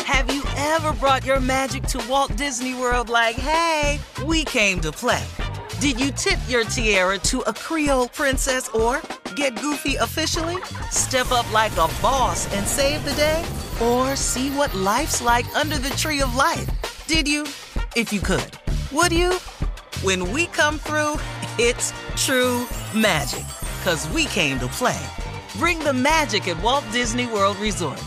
Have you ever brought your magic to Walt Disney World like, hey, we came to play? Did you tip your tiara to a Creole princess or get goofy officially? Step up like a boss and save the day? Or see what life's like under the tree of life? Did you? If you could. Would you? When we come through, it's true magic. 'Cause we came to play. Bring the magic at Walt Disney World Resort.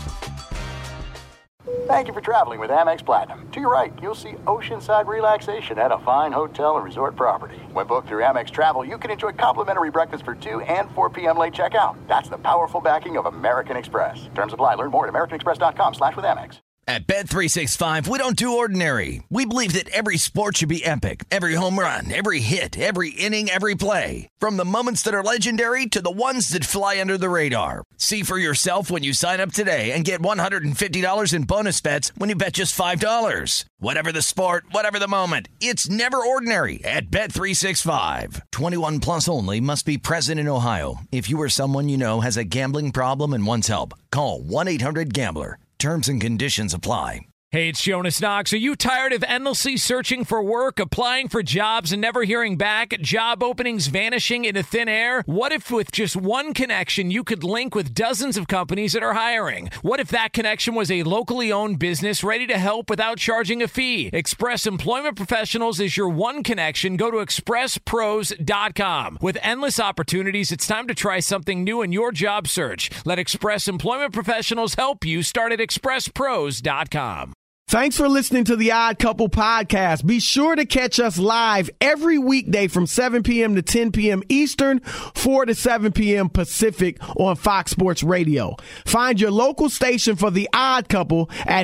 Thank you for traveling with Amex Platinum. To your right, you'll see oceanside relaxation at a fine hotel and resort property. When booked through Amex Travel, you can enjoy complimentary breakfast for 2 and 4 p.m. late checkout. That's the powerful backing of American Express. Terms apply. Learn more at americanexpress.com/withAmex. At Bet365, we don't do ordinary. We believe that every sport should be epic. Every home run, every hit, every inning, every play. From the moments that are legendary to the ones that fly under the radar. See for yourself when you sign up today and get $150 in bonus bets when you bet just $5. Whatever the sport, whatever the moment, it's never ordinary at Bet365. 21 plus only. Must be present in Ohio. If you or someone you know has a gambling problem and wants help, call 1-800-GAMBLER. Terms and conditions apply. Hey, it's Jonas Knox. Are you tired of endlessly searching for work, applying for jobs, and never hearing back? Job openings vanishing into thin air? What if with just one connection, you could link with dozens of companies that are hiring? What if that connection was a locally owned business ready to help without charging a fee? Express Employment Professionals is your one connection. Go to expresspros.com. With endless opportunities, it's time to try something new in your job search. Let Express Employment Professionals help you. Start at expresspros.com. Thanks for listening to the Odd Couple podcast. Be sure to catch us live every weekday from 7 p.m. to 10 p.m. Eastern, 4 to 7 p.m. Pacific on Fox Sports Radio. Find your local station for the Odd Couple at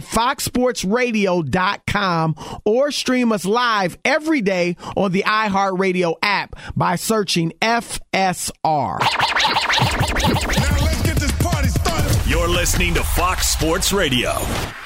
foxsportsradio.com or stream us live every day on the iHeartRadio app by searching FSR. Now let's get this party started. You're listening to Fox Sports Radio.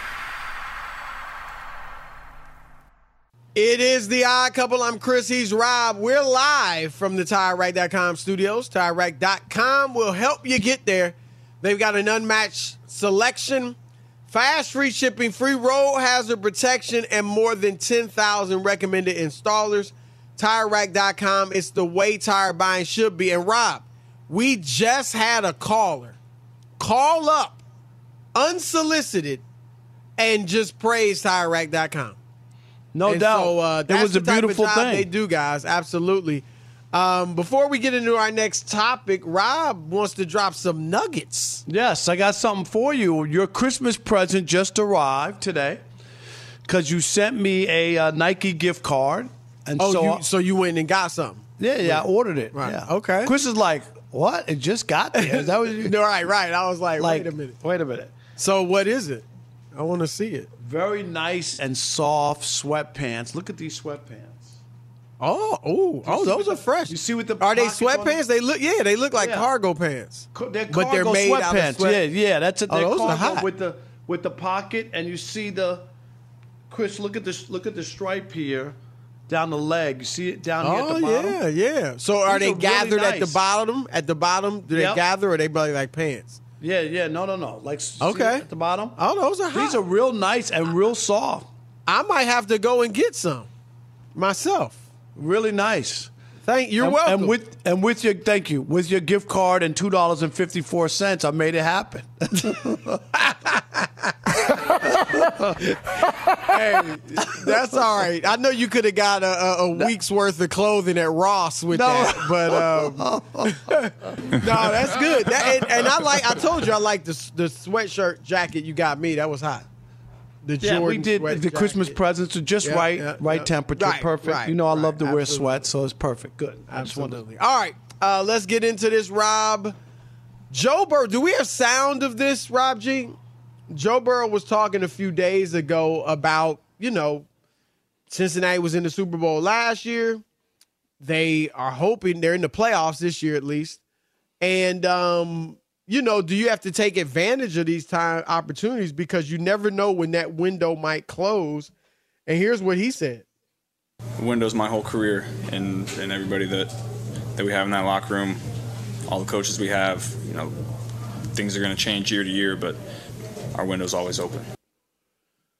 It is the Odd Couple. I'm Chris. He's Rob. We're live from the TireRack.com studios. TireRack.com will help you get there. They've got an unmatched selection, fast free shipping, free road hazard protection, and more than 10,000 recommended installers. TireRack.com is the way tire buying should be. And Rob, we just had a caller call up unsolicited and just praise TireRack.com. No doubt. So, it was a beautiful thing. They do, guys. Absolutely. Before we get into our next topic, Rob wants to drop some nuggets. Yes, I got something for you. Your Christmas present just arrived today because you sent me a Nike gift card. And so you went and got something? Yeah, I ordered it. Right. Yeah. Okay. Chris is like, what? It just got there. Is that what you? No, right. I was like, wait a minute. So what is it? I want to see it. Very nice and soft sweatpants. Look at these sweatpants. Oh, those are fresh. You see what the are they sweatpants? They look like cargo pants. They're but they're made sweatpants. out of sweat. Yeah, that's it. They're those cargo are hot. with the pocket, and you see Chris. Look at the stripe here down the leg. You see it down here at the bottom. Yeah. So are they gathered really at the bottom? At the bottom, do they gather, or are they probably like pants? Yeah. No. Like okay, at the bottom. Oh, those are hot. These are real nice and real soft. I might have to go and get some myself. Really nice. You're welcome. And with your gift card and $2.54, I made it happen. Hey, that's all right. I know you could have got a week's worth of clothing at Ross with that, but no, that's good. And I told you I like the sweatshirt jacket you got me. That was hot. The Jordan we did the jacket. Christmas presents are just right temperature, perfect. Right, you know, I love to wear absolutely. sweat, so it's perfect. Good. Absolutely. All right, let's get into this, Rob. Joe Burrow. Do we have sound of this, Rob G? Joe Burrow was talking a few days ago about, Cincinnati was in the Super Bowl last year. They are hoping they're in the playoffs this year at least. And, do you have to take advantage of these time opportunities because you never know when that window might close? And here's what he said. The window's my whole career and everybody that we have in that locker room, all the coaches we have, things are going to change year to year, but our window's always open.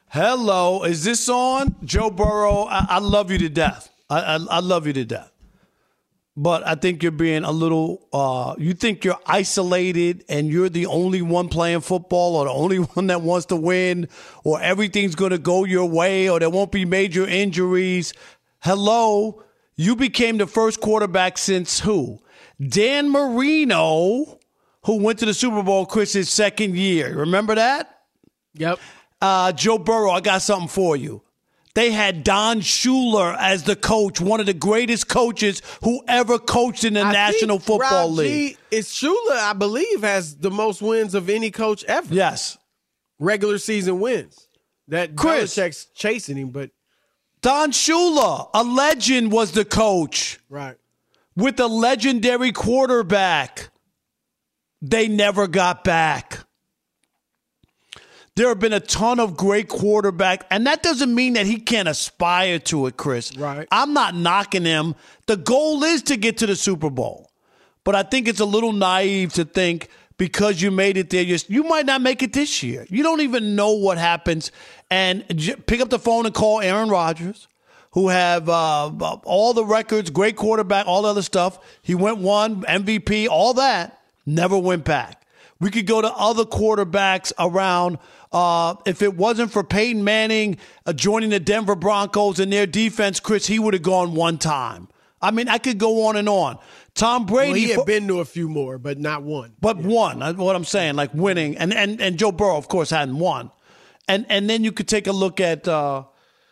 Hello, is this on? Joe Burrow, I love you to death. I love you to death. But I think you're being a little, you think you're isolated and you're the only one playing football or the only one that wants to win or everything's going to go your way or there won't be major injuries. Hello, you became the first quarterback since who? Dan Marino, who went to the Super Bowl, Chris, his second year. Remember that? Yep. Joe Burrow, I got something for you. They had Don Shula as the coach, one of the greatest coaches who ever coached in the National Football League. It's Shula, I believe, has the most wins of any coach ever. Yes. Regular season wins. That Chris, Belichick's chasing him, but Don Shula, a legend, was the coach. Right. With a legendary quarterback. They never got back. There have been a ton of great quarterbacks, and that doesn't mean that he can't aspire to it, Chris. Right. I'm not knocking him. The goal is to get to the Super Bowl. But I think it's a little naive to think because you made it there, you might not make it this year. You don't even know what happens. And pick up the phone and call Aaron Rodgers, who have all the records, great quarterback, all the other stuff. He went one, MVP, all that, never went back. We could go to other quarterbacks around. If it wasn't for Peyton Manning joining the Denver Broncos and their defense, Chris, he would have gone one time. I mean, I could go on and on. Tom Brady. Well, he had been to a few more, but not one. But one. That's what I'm saying, like winning. And Joe Burrow, of course, hadn't won. And then you could take a look at Tom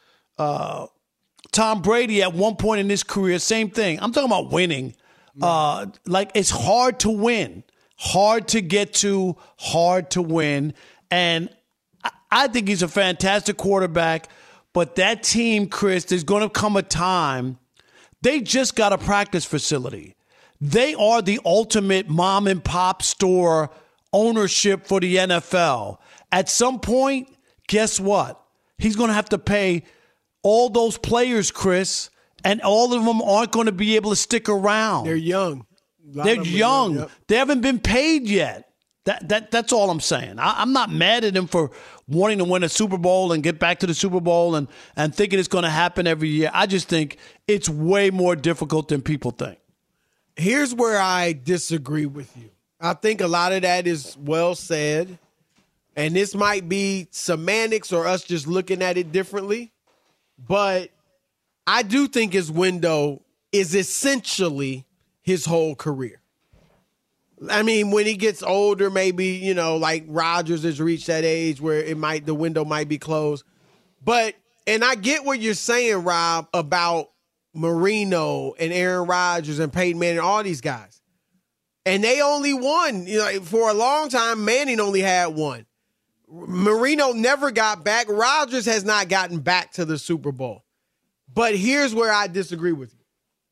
Brady at one point in his career, same thing. I'm talking about winning. Like, it's hard to win. Hard to get to, hard to win. And I think he's a fantastic quarterback. But that team, Chris, there's going to come a time. They just got a practice facility. They are the ultimate mom and pop store ownership for the NFL. At some point, guess what? He's going to have to pay all those players, Chris, and all of them aren't going to be able to stick around. They're young. They're young. Yep. They haven't been paid yet. That's all I'm saying. I'm not mad at him for wanting to win a Super Bowl and get back to the Super Bowl and thinking it's going to happen every year. I just think it's way more difficult than people think. Here's where I disagree with you. I think a lot of that is well said, and this might be semantics or us just looking at it differently, but I do think his window is essentially his whole career. I mean, when he gets older, maybe, like Rodgers has reached that age where the window might be closed. But, and I get what you're saying, Rob, about Marino and Aaron Rodgers and Peyton Manning, all these guys. And they only won, for a long time, Manning only had one. Marino never got back. Rodgers has not gotten back to the Super Bowl. But here's where I disagree with you.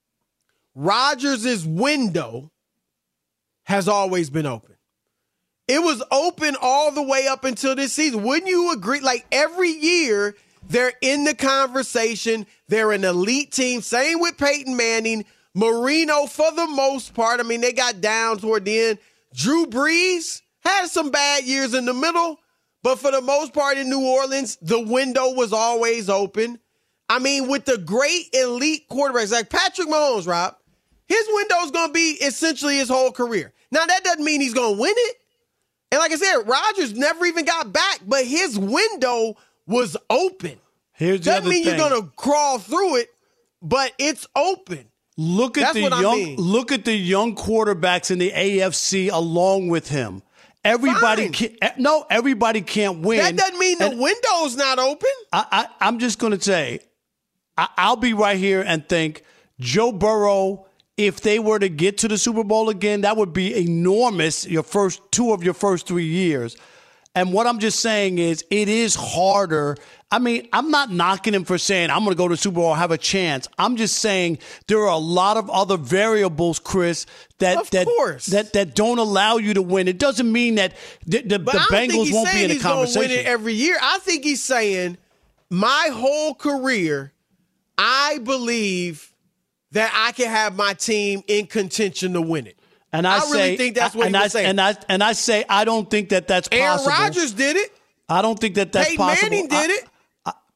Rodgers' window has always been open. It was open all the way up until this season. Wouldn't you agree? Like, every year, they're in the conversation. They're an elite team. Same with Peyton Manning. Marino, for the most part, I mean, they got down toward the end. Drew Brees had some bad years in the middle, but for the most part in New Orleans, the window was always open. I mean, with the great elite quarterbacks like Patrick Mahomes, Rob, his window is going to be essentially his whole career. Now, that doesn't mean he's going to win it. And like I said, Rodgers never even got back, but his window was open. Doesn't mean you're going to crawl through it, but it's open. Look at Look at the young quarterbacks in the AFC along with him. Everybody everybody can't win. That doesn't mean the window's not open. I'm just going to say, I'll be right here and think Joe Burrow, if they were to get to the Super Bowl again, that would be enormous, two of your first 3 years. And what I'm just saying is it is harder. I mean, I'm not knocking him for saying I'm going to go to the Super Bowl, have a chance. I'm just saying there are a lot of other variables, Chris, that don't allow you to win. It doesn't mean that the Bengals won't be in the conversation. He's going to win it every year. I think he's saying my whole career, I believe that I can have my team in contention to win it. And I really think that's what he's saying. And I say I don't think that that's possible. Aaron Rodgers did it. I don't think that that's Peyton possible. Manning did it.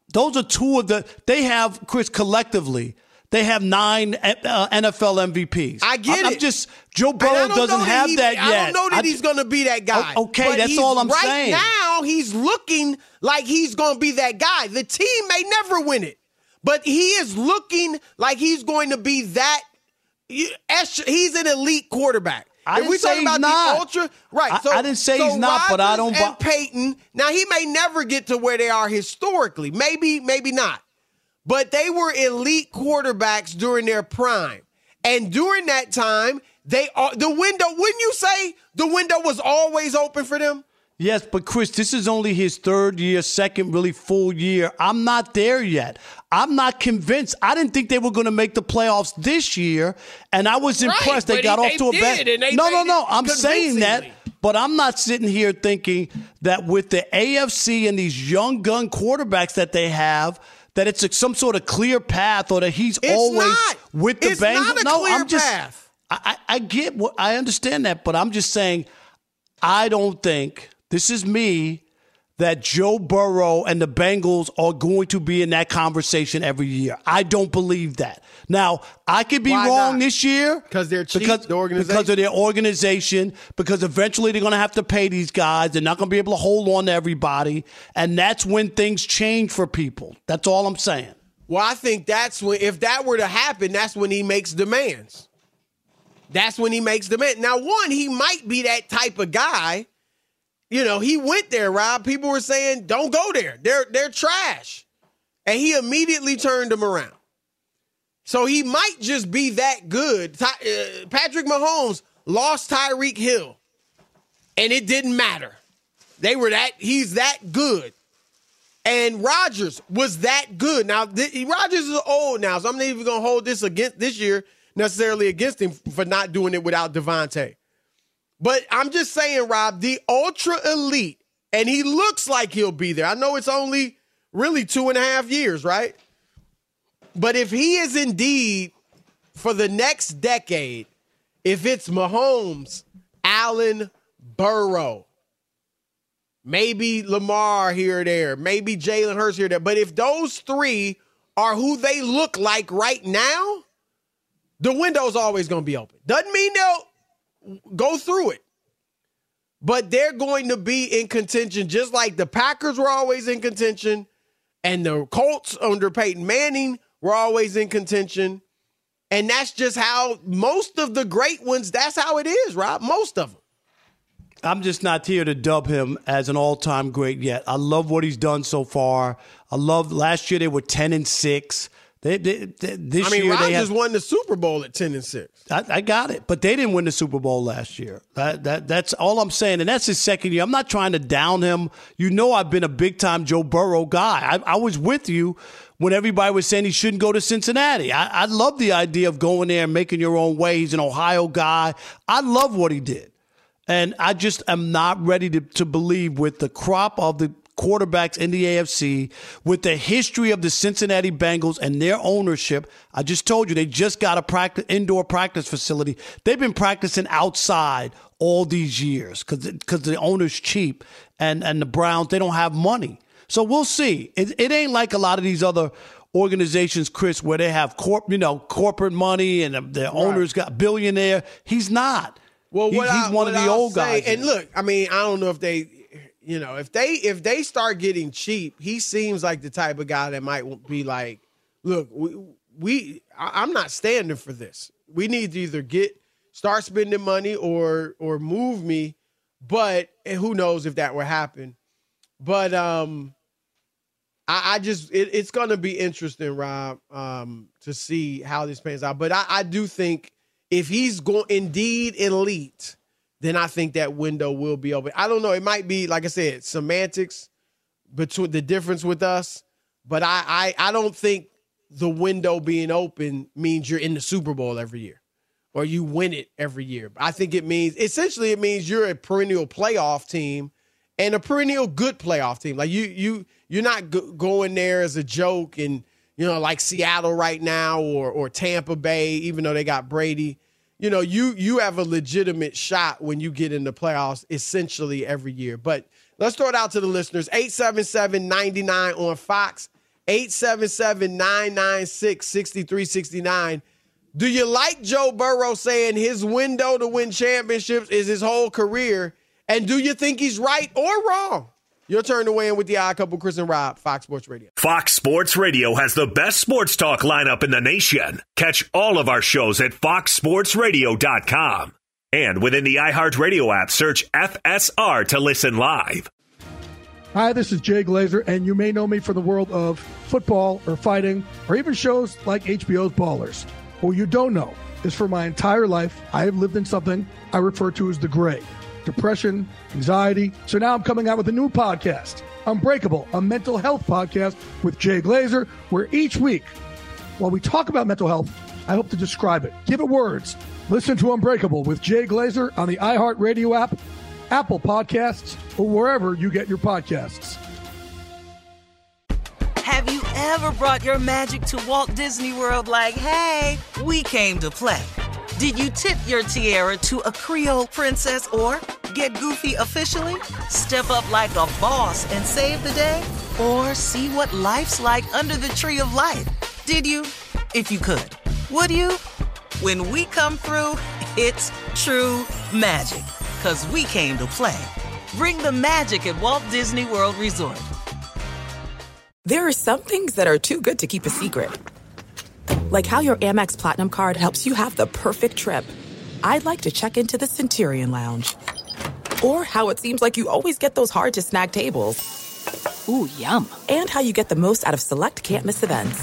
Those are two of they have, Chris, collectively, they have 9 NFL MVPs. I get it. Joe Burrow doesn't have that yet. I don't know that he's going to be that guy. Okay, that's all I'm saying. Right now, he's looking like he's going to be that guy. The team may never win it, but he is looking like he's going to be that. He's an elite quarterback. I didn't say he's not. Right. I didn't say he's not, but I don't. And Peyton, now he may never get to where they are historically. Maybe not. But they were elite quarterbacks during their prime. And during that time, the window, wouldn't you say the window was always open for them? Yes, but Chris, this is only his third year, second really full year. I'm not there yet. I'm not convinced. I didn't think they were going to make the playoffs this year, and I was impressed. They got off to a bad. No. I'm saying that, but I'm not sitting here thinking that with the AFC and these young gun quarterbacks that they have, that it's some sort of clear path, or that he's always with the Bengals. No, I'm just. Path. I get what I understand that, but I'm just saying I don't think. This is me, that Joe Burrow and the Bengals are going to be in that conversation every year. I don't believe that. Now, I could be wrong this year. Because they're cheap, because of their organization, because eventually they're going to have to pay these guys. They're not going to be able to hold on to everybody. And that's when things change for people. That's all I'm saying. Well, I think that's when, if that were to happen, that's when he makes demands. That's when he makes demands. Now, one, he might be that type of guy. You know, he went there, Rob. People were saying, don't go there. They're trash. And he immediately turned them around. So he might just be that good. Patrick Mahomes lost Tyreek Hill, and it didn't matter. He's that good. And Rodgers was that good. Now, Rodgers is old now, so I'm not even going to hold this against this year necessarily against him for not doing it without Devontae. But I'm just saying, Rob, the ultra elite, and he looks like he'll be there. I know it's only really 2.5 years, right? But if he is indeed for the next decade, if it's Mahomes, Allen, Burrow, maybe Lamar here or there, maybe Jalen Hurts here or there, but if those three are who they look like right now, the window's always going to be open. Doesn't mean they'll go through it. But they're going to be in contention, just like the Packers were always in contention, and the Colts under Peyton Manning were always in contention. And that's just how most of the great ones, that's how it is, Rob. Most of them. I'm just not here to dub him as an all-time great yet. I love what he's done so far. I love last year they were 10-6. This year Rodgers won the Super Bowl at 10-6. I got it, but they didn't win the Super Bowl last year. That's all I'm saying, and that's his second year. I'm not trying to down him. You know, I've been a big-time Joe Burrow guy. I was with you when everybody was saying he shouldn't go to Cincinnati. I love the idea of going there and making your own way. He's an Ohio guy. I love what he did, and I just am not ready to believe with the crop of the quarterbacks in the AFC, with the history of the Cincinnati Bengals and their ownership. I just told you they just got a indoor practice facility. They've been practicing outside all these years because the owner's cheap, and the Browns, they don't have money. So we'll see. It ain't like a lot of these other organizations, Chris, where they have corporate money and their owners got billionaire. He's not. Well, he's one of the old guys. And look, I mean, I don't know if they. You know, if they start getting cheap, he seems like the type of guy that might be like, look, I'm not standing for this. We need to either start spending money or move me. But who knows if that will happen. But it's going to be interesting, Rob, to see how this pans out. But I do think if he's indeed elite, then I think that window will be open. I don't know. It might be, like I said, semantics between the difference with us. But I don't think the window being open means you're in the Super Bowl every year or you win it every year. I think it means you're a perennial playoff team and a perennial good playoff team. Like you're not going there as a joke and, like Seattle right now or Tampa Bay, even though they got Brady. You have a legitimate shot when you get in the playoffs essentially every year. But let's throw it out to the listeners. 877-99 on Fox, 877-996-6369. Do you like Joe Burrow saying his window to win championships is his whole career? And do you think he's right or wrong? Your turn to weigh in with the Odd Couple, Chris and Rob, Fox Sports Radio. Fox Sports Radio has the best sports talk lineup in the nation. Catch all of our shows at foxsportsradio.com. And within the iHeartRadio app, search FSR to listen live. Hi, this is Jay Glazer, and you may know me from the world of football or fighting or even shows like HBO's Ballers. What you don't know is for my entire life, I have lived in something I refer to as the gray. Depression, anxiety. So now I'm coming out with a new podcast, Unbreakable, a mental health podcast with Jay Glazer, where each week, while we talk about mental health, I hope to describe it, give it words. Listen to Unbreakable with Jay Glazer on the iHeartRadio app, Apple Podcasts, or wherever you get your podcasts. Have you ever brought your magic to Walt Disney World like, hey, we came to play? Did you tip your tiara to a Creole princess or get goofy officially? Step up like a boss and save the day? Or see what life's like under the tree of life? Did you? If you could. Would you? When we come through, it's true magic. 'Cause we came to play. Bring the magic at Walt Disney World Resort. There are some things that are too good to keep a secret. Like how your Amex Platinum card helps you have the perfect trip. I'd like to check into the Centurion Lounge. Or how it seems like you always get those hard-to-snag tables. Ooh, yum. And how you get the most out of select can't-miss events.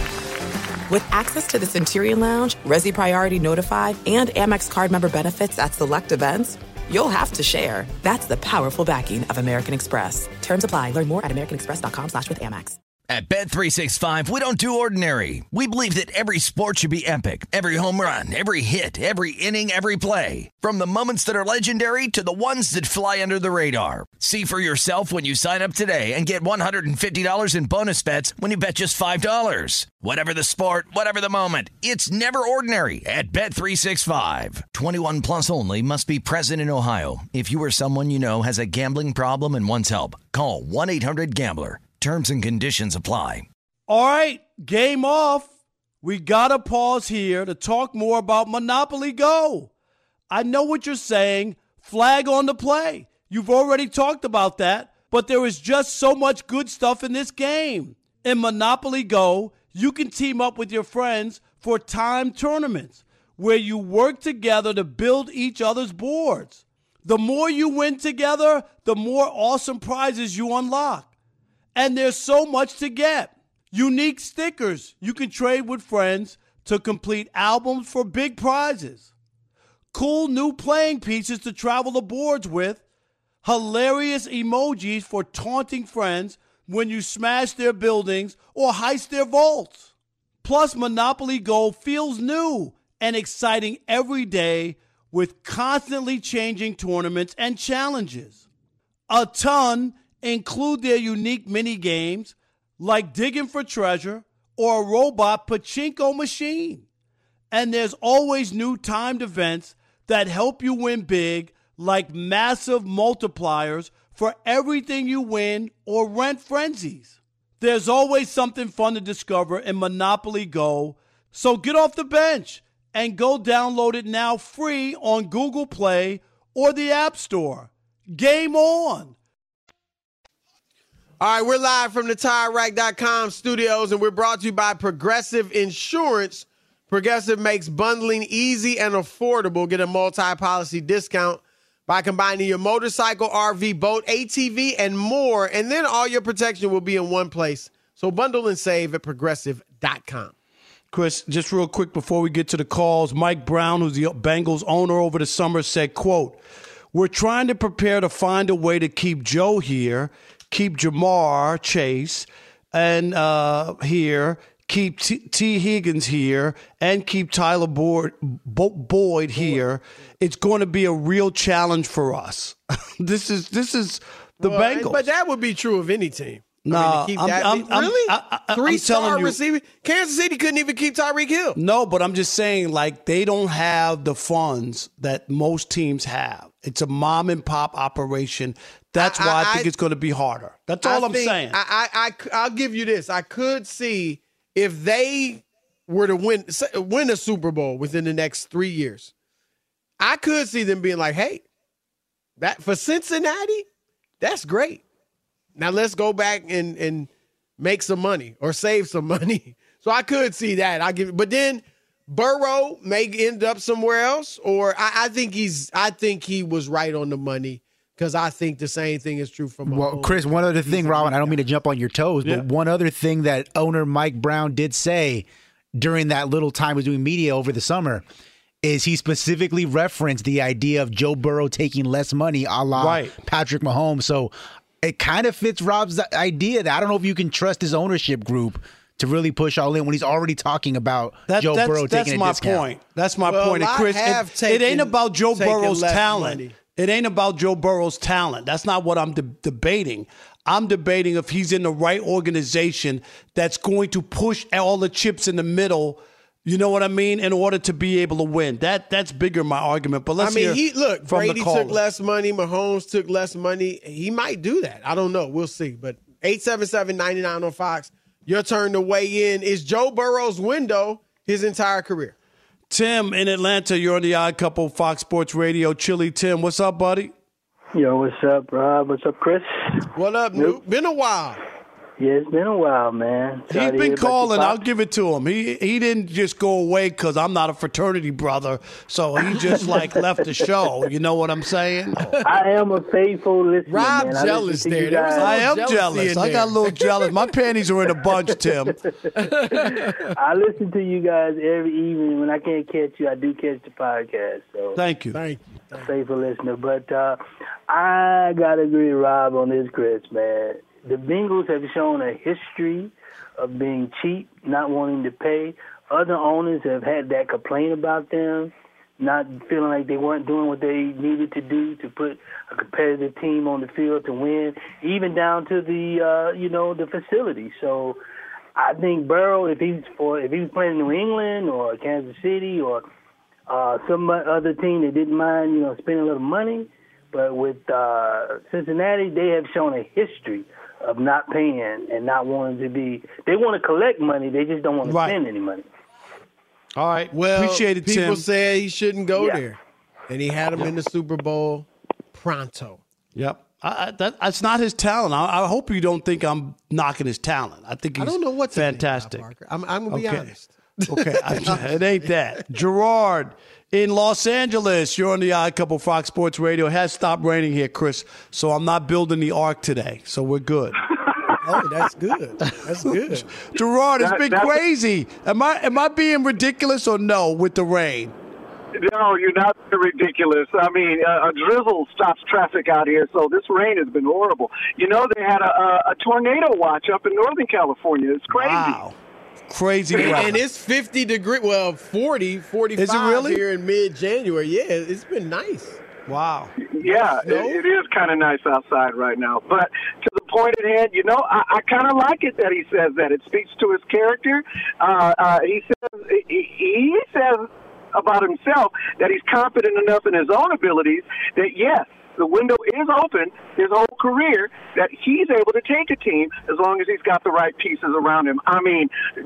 With access to the Centurion Lounge, Resi Priority Notified, and Amex card member benefits at select events, you'll have to share. That's the powerful backing of American Express. Terms apply. Learn more at americanexpress.com/withAmex. At Bet365, we don't do ordinary. We believe that every sport should be epic. Every home run, every hit, every inning, every play. From the moments that are legendary to the ones that fly under the radar. See for yourself when you sign up today and get $150 in bonus bets when you bet just $5. Whatever the sport, whatever the moment, it's never ordinary at Bet365. 21 plus only. Must be present in Ohio. If you or someone you know has a gambling problem and wants help, call 1-800-GAMBLER. Terms and conditions apply. All right, game off. We got to pause here to talk more about Monopoly Go. I know what you're saying. Flag on the play. You've already talked about that, but there is just so much good stuff in this game. In Monopoly Go, you can team up with your friends for timed tournaments where you work together to build each other's boards. The more you win together, the more awesome prizes you unlock. And there's so much to get. Unique stickers you can trade with friends to complete albums for big prizes. Cool new playing pieces to travel the boards with. Hilarious emojis for taunting friends when you smash their buildings or heist their vaults. Plus, Monopoly Go feels new and exciting every day with constantly changing tournaments and challenges. A ton include their unique mini games like digging for treasure or a robot pachinko machine. And there's always new timed events that help you win big, like massive multipliers for everything you win or rent frenzies. There's always something fun to discover in Monopoly Go, so get off the bench and go download it now free on Google Play or the App Store. Game on! All right, we're live from the TireRack.com studios, and we're brought to you by Progressive Insurance. Progressive makes bundling easy and affordable. Get a multi-policy discount by combining your motorcycle, RV, boat, ATV, and more, and then all your protection will be in one place. So bundle and save at Progressive.com. Chris, just real quick before we get to the calls, Mike Brown, who's the Bengals owner over the summer, said, quote, "We're trying to prepare to find a way to keep Joe here, keep Jamar Chase and here, keep T. Higgins here, and keep Tyler Boyd here. It's going to be a real challenge for us." This is the Bengals. But that would be true of any team. No, really? Three-star receiver? Kansas City couldn't even keep Tyreek Hill. No, but I'm just saying, like, they don't have the funds that most teams have. It's a mom-and-pop operation. That's why I think it's going to be harder. That's all I'm saying. I'll give you this. I could see if they were to win a Super Bowl within the next 3 years, I could see them being like, hey, that for Cincinnati, that's great. Now let's go back and make some money or save some money. So I could see that. But then Burrow may end up somewhere else, or I think he was right on the money. Because I think the same thing is true for Mahomes. Well, Chris, one other thing, Robin, I don't mean to jump on your toes, but one other thing that owner Mike Brown did say during that little time he was doing media over the summer is he specifically referenced the idea of Joe Burrow taking less money a la Patrick Mahomes. So it kind of fits Rob's idea that I don't know if you can trust his ownership group to really push all in when he's already talking about Joe Burrow taking a discount. That's my point. That's my point. And Chris, it ain't about Joe Burrow's talent. Money. It ain't about Joe Burrow's talent. That's not what I'm debating. I'm debating if he's in the right organization that's going to push all the chips in the middle, you know what I mean, in order to be able to win. That's bigger my argument. But let's hear from Brady the caller. took less money. Mahomes took less money. He might do that. I don't know. We'll see. But 877-99 on Fox, your turn to weigh in. Is Joe Burrow's window his entire career? Tim in Atlanta, you're on the Odd Couple, Fox Sports Radio. Chili Tim, what's up, buddy? Yo, what's up, Rob? What's up, Chris? What up, Nuke? Been a while. Yeah, it's been a while, man. He's been calling. I'll give it to him. He didn't just go away because I'm not a fraternity brother, so he just left the show. You know what I'm saying? I am a faithful listener. Rob man. jealous there. I am jealous. I got a little jealous. My panties are in a bunch, Tim. I listen to you guys every evening. When I can't catch you, I do catch the podcast. So thank you. Faithful listener. But I got to agree with Rob on this, Chris, man. The Bengals have shown a history of being cheap, not wanting to pay. Other owners have had that complaint about them, not feeling like they weren't doing what they needed to do to put a competitive team on the field to win, even down to the facility. So I think Burrow, if he's playing New England or Kansas City or some other team that didn't mind, spending a little money, but with Cincinnati, they have shown a history of not paying and not wanting to be. They want to collect money. They just don't want to spend any money. All right. Well, appreciate it, people Tim. said he shouldn't go there, and he had him in the Super Bowl pronto. Yep. That's not his talent. I hope you don't think I'm knocking his talent. I think he's fantastic. I'm going to be honest. Okay. It ain't that. Gerard in Los Angeles, you're on the Odd Couple, Fox Sports Radio. It has stopped raining here, Chris, so I'm not building the ark today, so we're good. Oh, that's good. That's good. Gerard, it's been crazy. Am I being ridiculous or no with the rain? No, you're not ridiculous. I mean, a drizzle stops traffic out here, so this rain has been horrible. They had a tornado watch up in Northern California. It's crazy. Wow. Crazy weather. And it's 50 degrees, 40, 45 Is it really? here in mid-January. Yeah, it's been nice. Wow. Yeah, it is kind of nice outside right now. But to the point at hand, I kind of like it that he says that. It speaks to his character. He says about himself that he's confident enough in his own abilities that, yes, the window is open his whole career, that he's able to take a team as long as he's got the right pieces around him. I mean,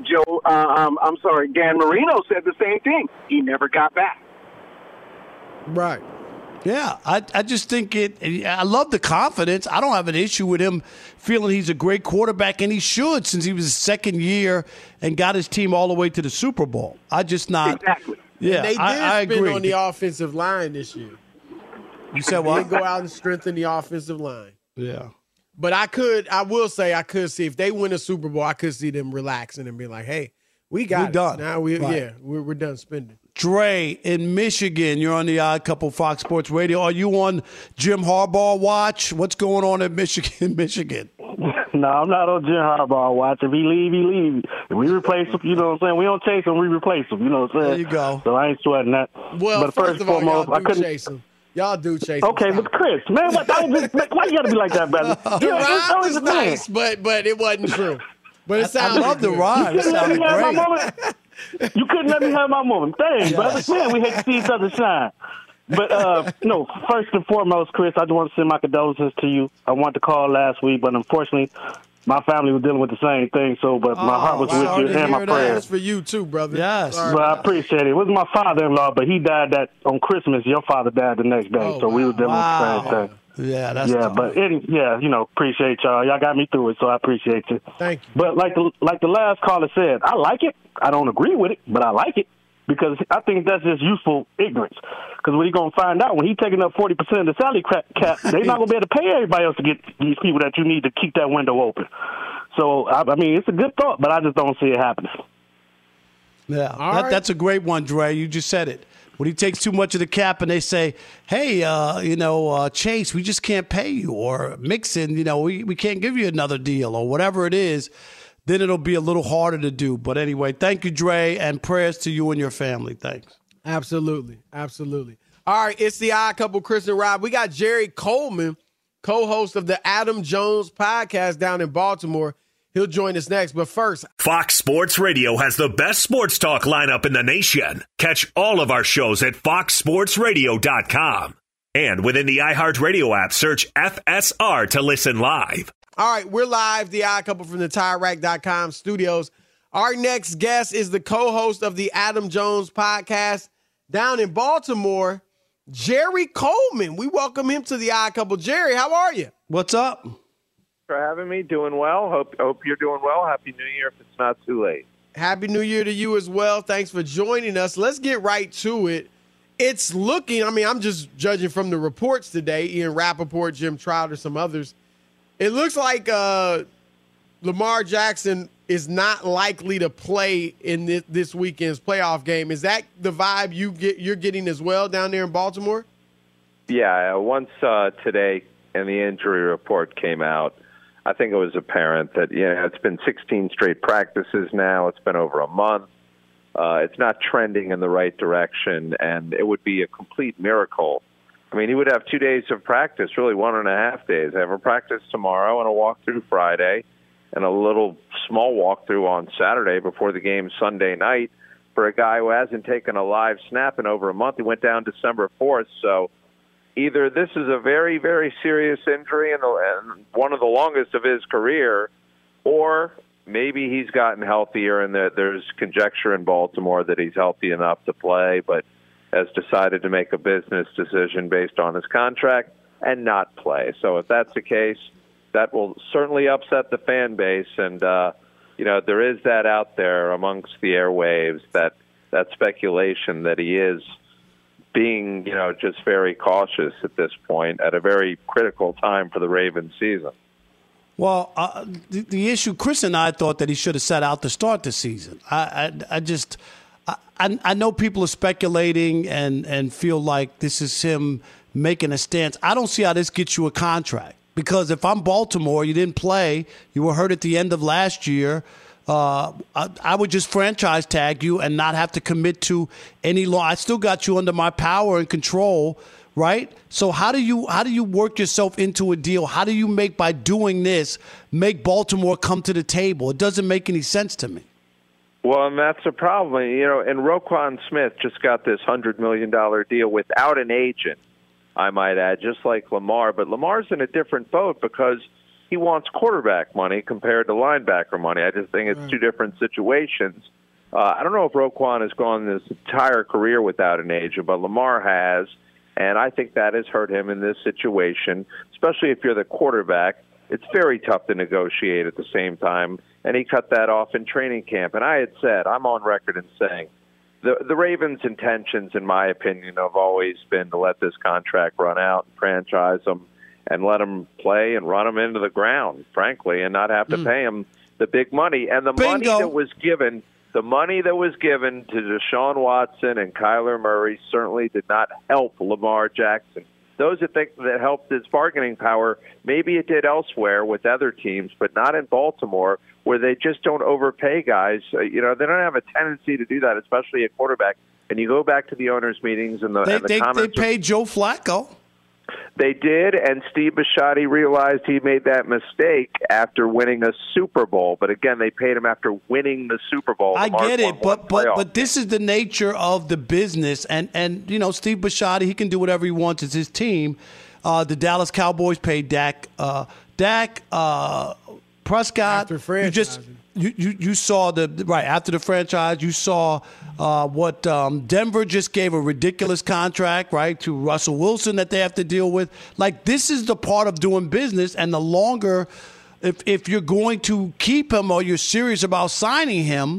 Dan Marino said the same thing. He never got back. Right. Yeah, I just think I love the confidence. I don't have an issue with him feeling he's a great quarterback, and he should, since he was his second year and got his team all the way to the Super Bowl. Exactly. Yeah, and they did I spend agree. on the offensive line this year. You said what? They did go out and strengthen the offensive line. Yeah. But I will say I could see if they win a Super Bowl, I could see them relaxing and be like, hey, we're done. Now we're done spending. Dre in Michigan, you're on the Odd Couple, Fox Sports Radio. Are you on Jim Harbaugh watch? What's going on in Michigan? No, I'm not on Jim Harbaugh watch. If he leave, he leave. If we replace him, you know what I'm saying? We don't chase him, we replace him. You know what I'm saying? There you go. So I ain't sweating that. Well, but first of all, y'all do chase him. Y'all do chase him. Okay, but Chris, man, why you got to be like that, brother? The rhyme was nice, but it wasn't true. But it sounded I love the rhyme. It sounded great. You couldn't let me have my moment. Thanks, brother. Man, we hate to see each other shine. But, no, first and foremost, Chris, I just want to send my condolences to you. I wanted to call last week, but unfortunately, my family was dealing with the same thing. So, but my heart was with you and my prayers. That's for you too, brother. Yes. But I appreciate it. It was my father-in-law, but he died on Christmas. Your father died the next day, so we were dealing with the same thing. Yeah, that's tough. But appreciate y'all. Y'all got me through it, so I appreciate you. Thank you. But like the last caller said, I like it. I don't agree with it, but I like it because I think that's just useful ignorance. Because what he's going to find out when he's taking up 40% of the salary cap, they're not going to be able to pay everybody else to get these people that you need to keep that window open. So I mean, it's a good thought, but I just don't see it happening. Yeah, that's a great one, Dre. You just said it. When he takes too much of the cap and they say, hey, Chase, we just can't pay you, or Mixon, we can't give you another deal, or whatever it is, then it'll be a little harder to do. But anyway, thank you, Dre, and prayers to you and your family. Thanks. Absolutely. Absolutely. All right, it's the Odd Couple, Chris and Rob. We got Jerry Coleman, co-host of the Adam Jones podcast down in Baltimore. He'll join us next, but first, Fox Sports Radio has the best sports talk lineup in the nation. Catch all of our shows at foxsportsradio.com. And within the iHeartRadio app, search FSR to listen live. All right, we're live, the Odd Couple from the TireRack.com studios. Our next guest is the co-host of the Adam Jones podcast down in Baltimore, Jerry Coleman. We welcome him to the Odd Couple. Jerry, how are you? What's up? For having me. Doing well. Hope you're doing well. Happy New Year if it's not too late. Happy New Year to you as well. Thanks for joining us. Let's get right to it. It's looking, I'm just judging from the reports today, Ian Rappaport, Jim Trout, or some others. It looks like Lamar Jackson is not likely to play in this weekend's playoff game. Is that the vibe you're getting as well down there in Baltimore? Yeah, once today and the injury report came out, I think it was apparent that, it's been 16 straight practices now. It's been over a month. It's not trending in the right direction, and it would be a complete miracle. I mean, he would have 2 days of practice, really 1.5 days. I have a practice tomorrow and a walkthrough Friday and a little small walkthrough on Saturday before the game Sunday night for a guy who hasn't taken a live snap in over a month. He went down December 4th, so either this is a very, very serious injury and one of the longest of his career, or maybe he's gotten healthier and there's conjecture in Baltimore that he's healthy enough to play, but has decided to make a business decision based on his contract and not play. So if that's the case, that will certainly upset the fan base. And, there is that out there amongst the airwaves, that speculation that he is being, just very cautious at this point at a very critical time for the Ravens season. Well, the issue, Chris and I thought that he should have sat out to start the season. I know people are speculating and feel like this is him making a stance. I don't see how this gets you a contract, because if I'm Baltimore, you didn't play, you were hurt at the end of last year, I would just franchise tag you and not have to commit to any law. I still got you under my power and control, right? So how do you work yourself into a deal? How do you make Baltimore come to the table? It doesn't make any sense to me. Well, and that's a problem. And Roquan Smith just got this $100 million deal without an agent, I might add, just like Lamar. But Lamar's in a different boat because he wants quarterback money compared to linebacker money. I just think it's two different situations. I don't know if Roquan has gone this entire career without an agent, but Lamar has, and I think that has hurt him in this situation, especially if you're the quarterback. It's very tough to negotiate at the same time, and he cut that off in training camp. And I had said, I'm on record in saying, the Ravens' intentions, in my opinion, have always been to let this contract run out and franchise them and let them play and run them into the ground, frankly, and not have to pay them the big money. And the money that was given to Deshaun Watson and Kyler Murray certainly did not help Lamar Jackson. Those that think that helped his bargaining power, maybe it did elsewhere with other teams, but not in Baltimore, where they just don't overpay guys. They don't have a tendency to do that, especially at quarterback. And you go back to the owners' meetings and the comments. They paid Joe Flacco. They did, and Steve Bisciotti realized he made that mistake after winning a Super Bowl. But again, they paid him after winning the Super Bowl. I get it, but this is the nature of the business, and Steve Bisciotti, he can do whatever he wants. It's his team. The Dallas Cowboys paid Dak Prescott. After franchise. You saw after the franchise, you saw what Denver just gave a ridiculous contract, right, to Russell Wilson that they have to deal with. Like, this is the part of doing business, and the longer, if you're going to keep him or you're serious about signing him,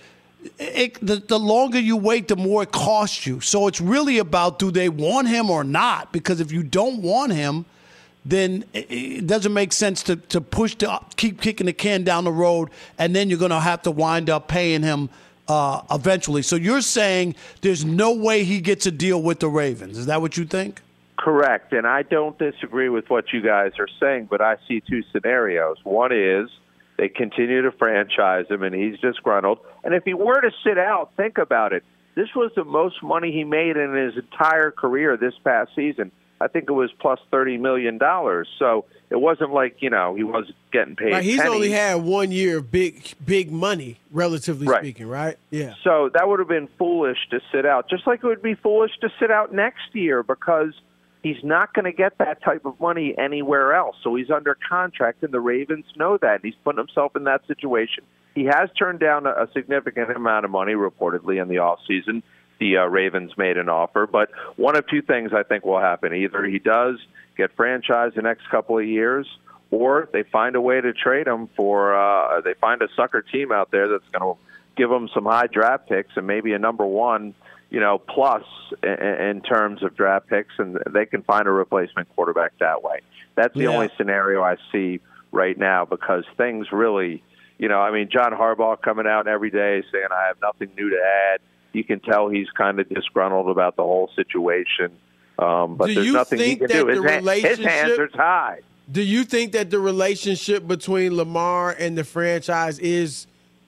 the longer you wait, the more it costs you. So it's really about, do they want him or not? Because if you don't want him, then it doesn't make sense to keep kicking the can down the road, and then you're going to have to wind up paying him eventually. So you're saying there's no way he gets a deal with the Ravens. Is that what you think? Correct, and I don't disagree with what you guys are saying, but I see two scenarios. One is they continue to franchise him, and he's disgruntled. And if he were to sit out, think about it. This was the most money he made in his entire career this past season. I think it was plus $30 million. So it wasn't like, he was getting paid. Right, he's pennies. only had 1 year of big money, relatively speaking, right? Yeah. So that would have been foolish to sit out, just like it would be foolish to sit out next year, because he's not going to get that type of money anywhere else. So he's under contract, and the Ravens know that. He's putting himself in that situation. He has turned down a significant amount of money, reportedly, in the offseason. The Ravens made an offer, but one of two things I think will happen. Either he does get franchised the next couple of years, or they find a way to trade him for they find a sucker team out there that's going to give him some high draft picks and maybe a number one, plus in terms of draft picks, and they can find a replacement quarterback that way. That's the only scenario I see right now, because things really, John Harbaugh coming out every day saying, I have nothing new to add. You can tell he's kind of disgruntled about the whole situation, but there's nothing he can do. His hands are tied. Do you think that the relationship between Lamar and the franchise is,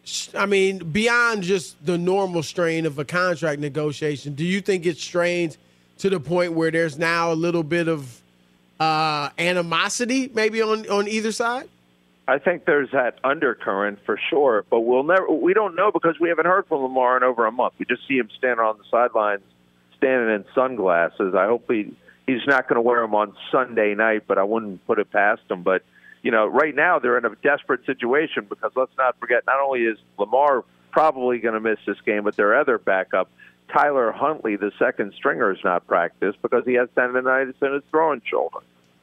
beyond just the normal strain of a contract negotiation, do you think it's strained to the point where there's now a little bit of animosity maybe on either side? I think there's that undercurrent for sure, but we don't know, because we haven't heard from Lamar in over a month. We just see him standing on the sidelines, standing in sunglasses. I hope he's not going to wear them on Sunday night, but I wouldn't put it past him. But, right now they're in a desperate situation, because let's not forget, not only is Lamar probably going to miss this game, but their other backup, Tyler Huntley, the second stringer, is not practiced because he has tendonitis in his throwing shoulder.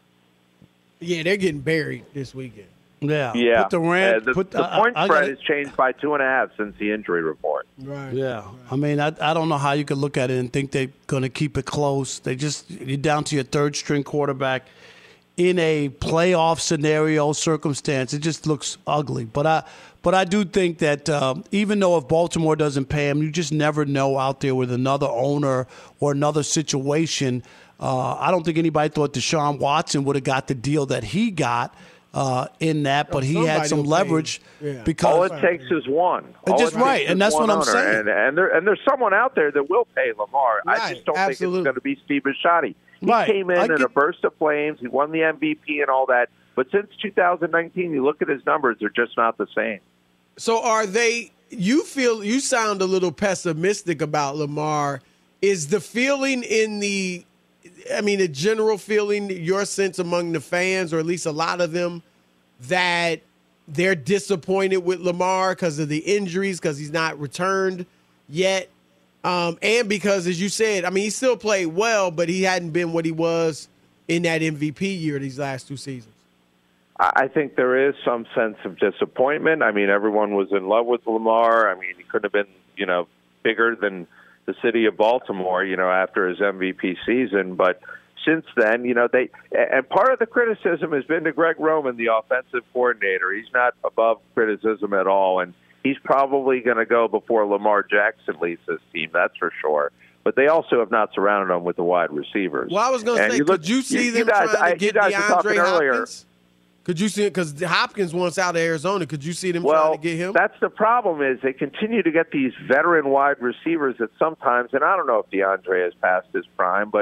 Yeah, they're getting buried this weekend. Yeah. Put the point spread has changed by 2.5 since the injury report. Right. Yeah. I don't know how you could look at it and think they're going to keep it close. You're down to your third string quarterback in a playoff scenario circumstance. It just looks ugly. But I do think that even though if Baltimore doesn't pay him, you just never know out there with another owner or another situation. I don't think anybody thought Deshaun Watson would have got the deal that he got. In that, but he had some leverage because all it takes is one. Just right, and that's what I'm saying. And there's someone out there that will pay Lamar. Right, I just don't absolutely. think it's going to be Steve Bisciotti. He came in a burst of flames. He won the MVP and all that. But since 2019, you look at his numbers; they're just not the same. So are they? You sound a little pessimistic about Lamar. Is the feeling the general feeling, your sense among the fans, or at least a lot of them, that they're disappointed with Lamar because of the injuries, because he's not returned yet, and because, as you said, he still played well, but he hadn't been what he was in that MVP year these last two seasons? I think there is some sense of disappointment. Everyone was in love with Lamar. He couldn't have been, bigger than the city of Baltimore, after his MVP season. But since then, and part of the criticism has been to Greg Roman, the offensive coordinator. He's not above criticism at all, and he's probably going to go before Lamar Jackson leads this team, that's for sure. But they also have not surrounded him with the wide receivers. Well, I was going to say, could you see them trying to get DeAndre Hopkins? Could you see it? Because Hopkins wants out of Arizona. Could you see them trying to get him? That's the problem, is they continue to get these veteran wide receivers that sometimes, and I don't know if DeAndre has passed his prime, but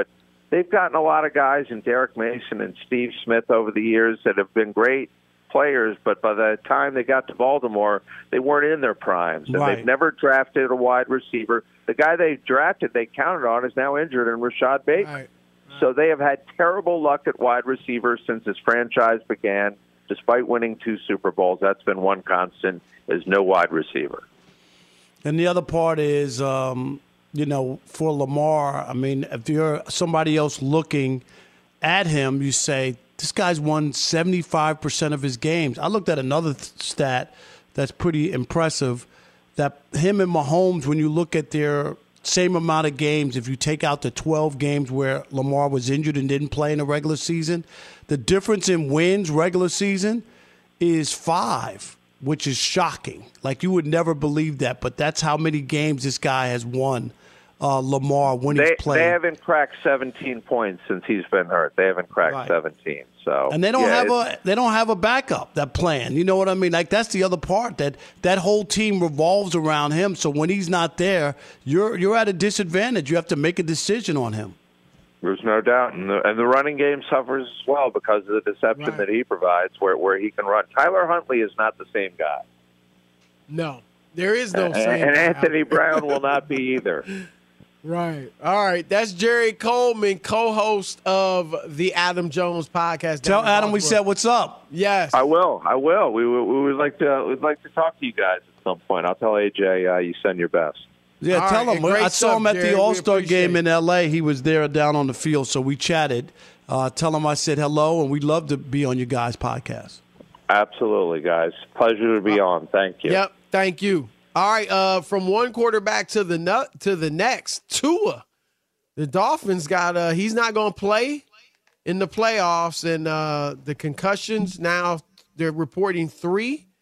they've gotten a lot of guys in Derek Mason and Steve Smith over the years that have been great players, but by the time they got to Baltimore, they weren't in their primes. And they've never drafted a wide receiver. The guy they drafted, they counted on, is now injured, and Rashad Bateman. Right. So they have had terrible luck at wide receiver since this franchise began. Despite winning 2 Super Bowls, that's been one constant, is no wide receiver. And the other part is, for Lamar, I mean, if you're somebody else looking at him, you say, this guy's won 75% of his games. I looked at another stat that's pretty impressive, that him and Mahomes, when you look at their same amount of games, if you take out the 12 games where Lamar was injured and didn't play in the regular season, the difference in wins regular season is 5, which is shocking. Like, you would never believe that, but that's how many games this guy has won. Lamar, when he's playing. They haven't cracked 17 points since he's been hurt. They haven't cracked 17. So, and they don't have a backup that plan. You know what I mean? Like, that's the other part, that whole team revolves around him. So when he's not there, you're at a disadvantage. You have to make a decision on him. There's no doubt, and the running game suffers as well because of the deception that he provides, where he can run. Tyler Huntley is not the same guy. No, there is no same. And Anthony Brown will not be either. Right. All right. That's Jerry Coleman, co-host of the Adam Jones podcast. Tell Adam we said what's up. Yes. I will. We would like to talk to you guys at some point. I'll tell AJ you send your best. Yeah, tell him. I saw him at the All-Star game in L.A. He was there down on the field, so we chatted. Tell him I said hello, and we'd love to be on your guys' podcast. Absolutely, guys. Pleasure to be on. Thank you. Yep. Thank you. All right, from one quarterback to the next, Tua. The Dolphins got he's not going to play in the playoffs, and the concussions, now they're reporting 3. We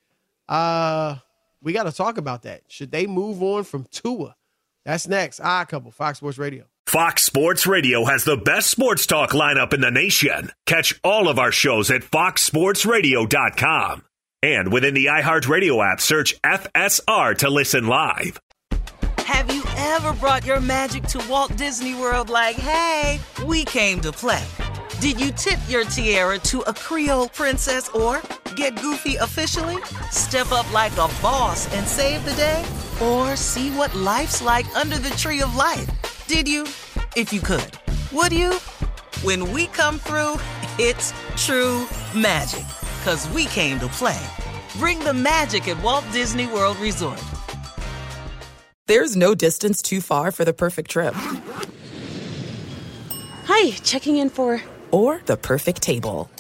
got to talk about that. Should they move on from Tua? That's next. Couple, Fox Sports Radio. Fox Sports Radio has the best sports talk lineup in the nation. Catch all of our shows at foxsportsradio.com. And within the iHeartRadio app, search FSR to listen live. Have you ever brought your magic to Walt Disney World like, hey, we came to play? Did you tip your tiara to a Creole princess or get goofy officially? Step up like a boss and save the day? Or see what life's like under the tree of life? Did you? If you could. Would you? When we come through, it's true magic. 'Cause we came to play. Bring the magic at Walt Disney World Resort. There's no distance too far for the perfect trip. Hi, checking in for... Or the perfect table.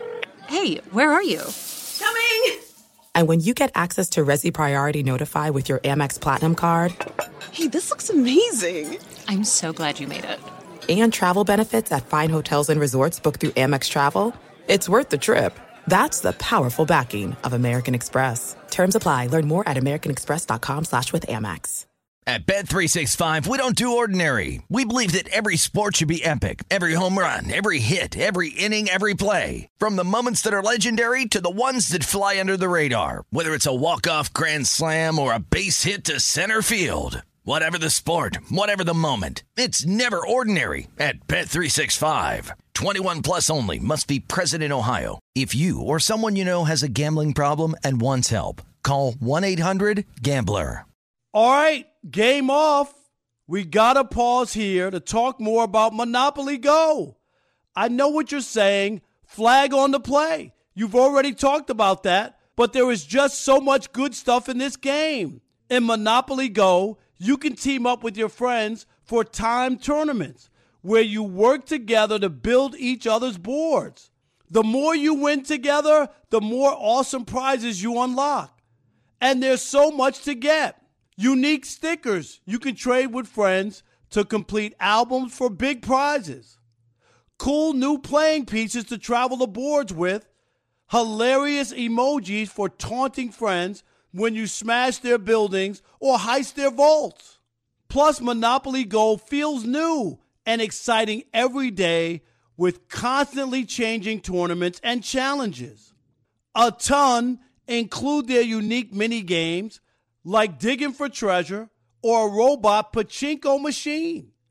Hey, where are you? Coming! And when you get access to Resi Priority Notify with your Amex Platinum card... Hey, this looks amazing. I'm so glad you made it. And travel benefits at fine hotels and resorts booked through Amex Travel, it's worth the trip. That's the powerful backing of American Express. Terms apply. Learn more at americanexpress.com/withAmex. At Bet365, we don't do ordinary. We believe that every sport should be epic. Every home run, every hit, every inning, every play. From the moments that are legendary to the ones that fly under the radar. Whether it's a walk-off grand slam or a base hit to center field. Whatever the sport, whatever the moment. It's never ordinary at Bet365. 21 plus only. Must be present in Ohio. If you or someone you know has a gambling problem and wants help, call 1-800-GAMBLER. All right, game off. We got to pause here to talk more about Monopoly Go. I know what you're saying. Flag on the play. You've already talked about that, but there is just so much good stuff in this game. In Monopoly Go, you can team up with your friends for timed tournaments where you work together to build each other's boards. The more you win together, the more awesome prizes you unlock. And there's so much to get. Unique stickers you can trade with friends to complete albums for big prizes. Cool new playing pieces to travel the boards with. Hilarious emojis for taunting friends when you smash their buildings or heist their vaults. Plus, Monopoly Go feels new and exciting every day with constantly changing tournaments and challenges. A ton include their unique mini games like digging for treasure or a robot pachinko machine.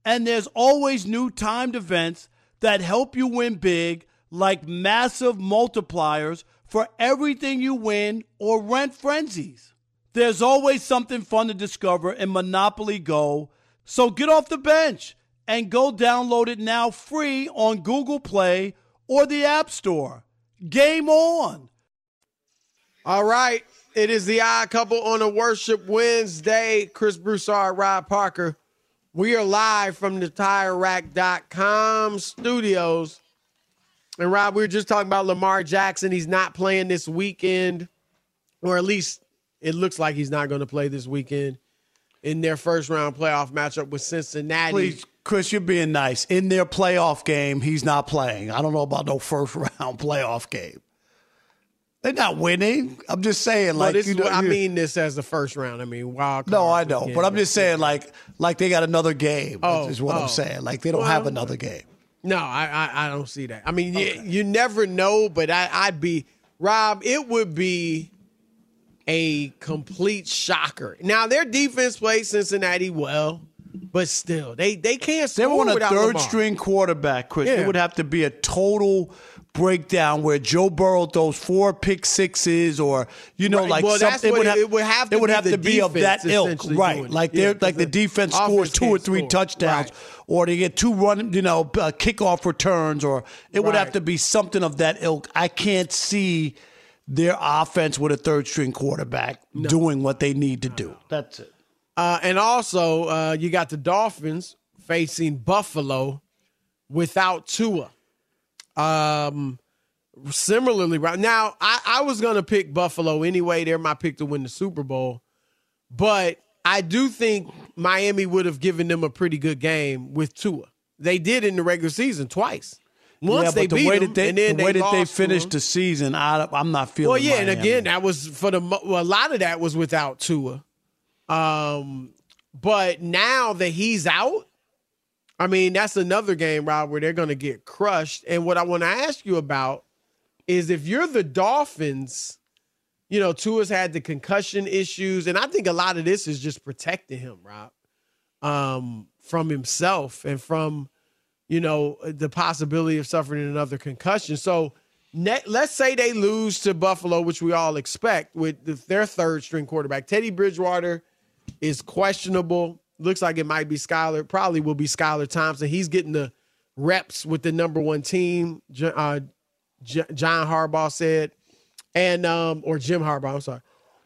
And there's always new timed events that help you win big, like massive multipliers for everything you win or rent frenzies. There's always something fun to discover in Monopoly Go, so get off the bench and go download it now free on Google Play or the App Store. Game on! All right, it is the Odd Couple on a Worship Wednesday. Chris Broussard, Rob Parker. We are live from the TireRack.com studios. And Rob, we were just talking about Lamar Jackson. He's not playing this weekend, or at least it looks like he's not going to play this weekend in their first-round playoff matchup with Cincinnati. Please, Chris, you're being nice. In their playoff game, he's not playing. I don't know about no first-round playoff game. They're not winning. I'm just saying, like, I mean this as the first round. I mean, wild card. No, I know, but I'm just saying, like they got another game. Is what I'm saying. Like they don't have another game. No, I don't see that. I mean, you never know, but I'd be Rob. It would be a complete shocker. Now their defense plays Cincinnati well, but still, they can't score. They were on a third Lamar. string quarterback, Chris. Yeah. It would have to be a total breakdown where Joe Burrow throws 4 pick sixes, or like well, something. It would have to be of that ilk, right? Like the defense scores 2 or 3 touchdowns, or they get 2 kickoff returns, or it would have to be something of that ilk. I can't see their offense with a third string quarterback doing what they need to do. That's it. And also, you got the Dolphins facing Buffalo without Tua. Similarly, right now, I was going to pick Buffalo anyway. They're my pick to win the Super Bowl. But I do think Miami would have given them a pretty good game with Tua. They did in the regular season twice. Once they beat them, and then the way that they finished the season, I'm not feeling. Well, yeah, Miami. and again, that was a lot of that was without Tua. But now that he's out, I mean, that's another game, Rob, where they're going to get crushed. And what I want to ask you about is if you're the Dolphins, Tua's had the concussion issues, and I think a lot of this is just protecting him, Rob, from himself and from, the possibility of suffering another concussion. So let's say they lose to Buffalo, which we all expect, with their third string quarterback. Teddy Bridgewater is questionable. Looks like it might be Skylar. Probably will be Skylar Thompson. He's getting the reps with the number 1 team. John Harbaugh said, and or Jim Harbaugh. I'm sorry,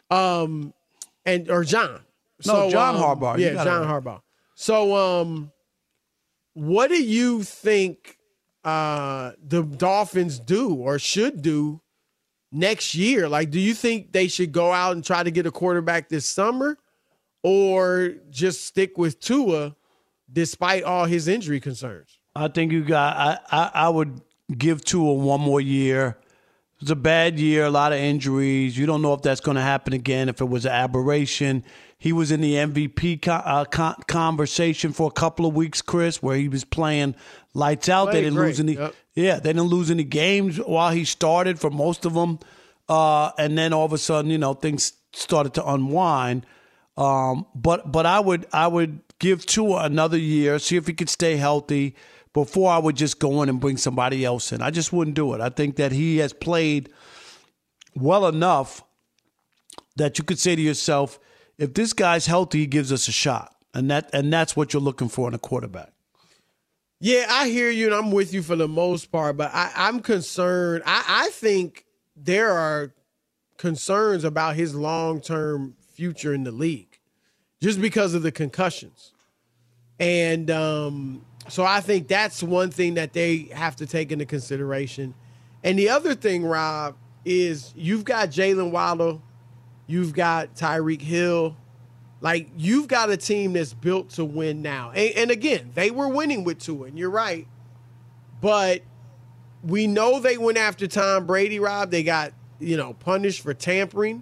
or John. John Harbaugh. Yeah, John Harbaugh. So, what do you think the Dolphins do or should do next year? Like, do you think they should go out and try to get a quarterback this summer? Or just stick with Tua despite all his injury concerns? I think I would give Tua 1 more year. It was a bad year, a lot of injuries. You don't know if that's going to happen again, if it was an aberration. He was in the MVP conversation for a couple of weeks, Chris, where he was playing lights out. They didn't lose any. Yep. Yeah, they didn't lose any games while he started for most of them. And then all of a sudden, things started to unwind. But I would give Tua another year, see if he could stay healthy before I would just go in and bring somebody else in. I just wouldn't do it. I think that he has played well enough that you could say to yourself, if this guy's healthy, he gives us a shot. And that's what you're looking for in a quarterback. Yeah, I hear you, and I'm with you for the most part, but I'm concerned. I think there are concerns about his long-term future in the league just because of the concussions. And so I think that's one thing that they have to take into consideration. And the other thing, Rob, is you've got Jalen Waddle, you've got Tyreek Hill. Like, you've got a team that's built to win now. And again, they were winning with Tua, and you're right. But we know they went after Tom Brady, Rob. They got, punished for tampering.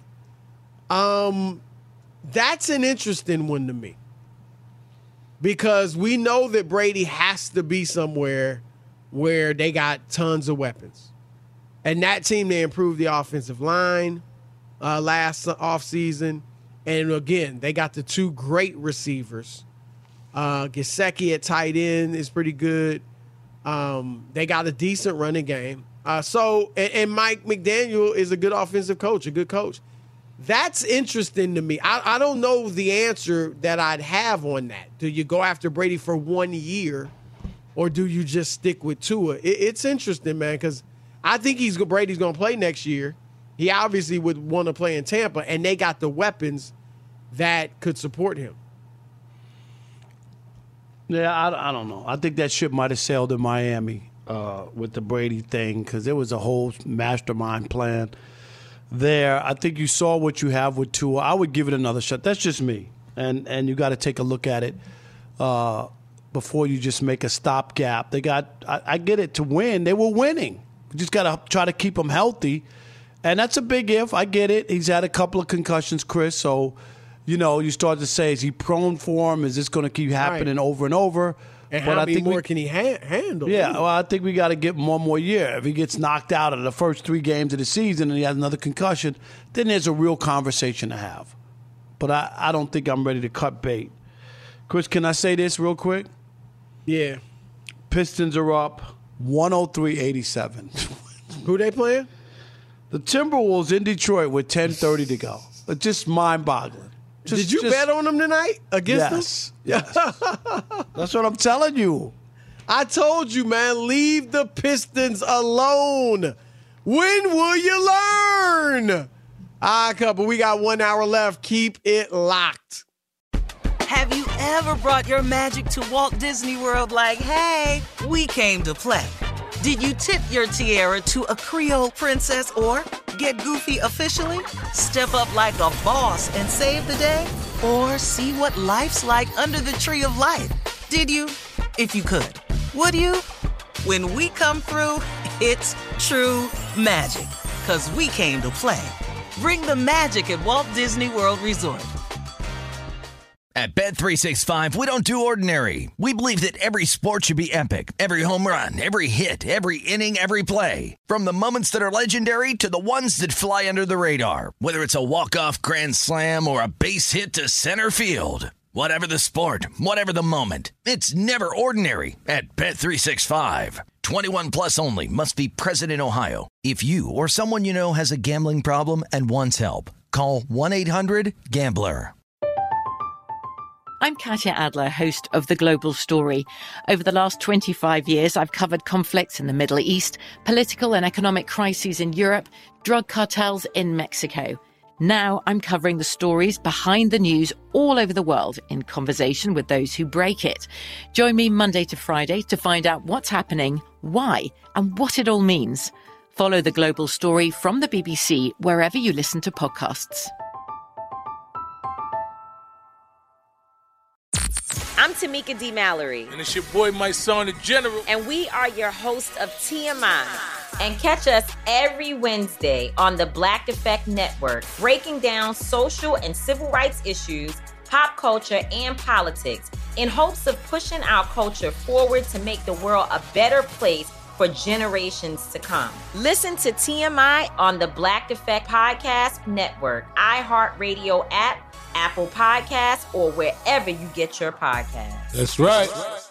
That's an interesting one to me. Because we know that Brady has to be somewhere where they got tons of weapons. And that team, they improved the offensive line last offseason. And again, they got the 2 great receivers. Gesicki at tight end is pretty good. They got a decent running game. And Mike McDaniel is a good offensive coach, a good coach. That's interesting to me. I don't know the answer that I'd have on that. Do you go after Brady for 1 year, or do you just stick with Tua? It's interesting, man, because I think Brady's going to play next year. He obviously would want to play in Tampa, and they got the weapons that could support him. Yeah, I don't know. I think that ship might have sailed in Miami with the Brady thing because there was a whole mastermind plan there. I think you saw what you have with Tua. I would give it another shot. That's just me. And you got to take a look at it before you just make a stopgap. I get it, to win. They were winning. We just got to try to keep them healthy. And that's a big if. I get it. He's had a couple of concussions, Chris, so – you start to say, is he prone for him? Is this going to keep happening over and over? And how many more can he handle? Yeah, well, I think we got to give him one more year. If he gets knocked out of the first 3 games of the season and he has another concussion, then there's a real conversation to have. But I don't think I'm ready to cut bait. Chris, can I say this real quick? Yeah. Pistons are up 103-87. Who they playing? The Timberwolves in Detroit with 10:30 to go. It's just mind-boggling. Did you bet on them tonight against them? Yes. That's what I'm telling you. I told you, man, leave the Pistons alone. When will you learn? All right, couple, we got 1 hour left. Keep it locked. Have you ever brought your magic to Walt Disney World like, hey, we came to play? Did you tip your tiara to a Creole princess or get goofy officially? Step up like a boss and save the day? Or see what life's like under the tree of life? Did you? If you could. Would you? When we come through, it's true magic. 'Cause we came to play. Bring the magic at Walt Disney World Resort. At Bet365, we don't do ordinary. We believe that every sport should be epic. Every home run, every hit, every inning, every play. From the moments that are legendary to the ones that fly under the radar. Whether it's a walk-off grand slam or a base hit to center field. Whatever the sport, whatever the moment. It's never ordinary at Bet365. 21 plus only. Must be present in Ohio. If you or someone you know has a gambling problem and wants help, call 1-800-GAMBLER. I'm Katya Adler, host of The Global Story. Over the last 25 years, I've covered conflicts in the Middle East, political and economic crises in Europe, drug cartels in Mexico. Now I'm covering the stories behind the news all over the world in conversation with those who break it. Join me Monday to Friday to find out what's happening, why, and what it all means. Follow The Global Story from the BBC wherever you listen to podcasts. I'm Tamika D. Mallory. And it's your boy, my son, the General. And we are your hosts of TMI. And catch us every Wednesday on the Black Effect Network, breaking down social and civil rights issues, pop culture, and politics in hopes of pushing our culture forward to make the world a better place for generations to come. Listen to TMI on the Black Effect Podcast Network, iHeartRadio app, Apple Podcasts, or wherever you get your podcasts. That's right.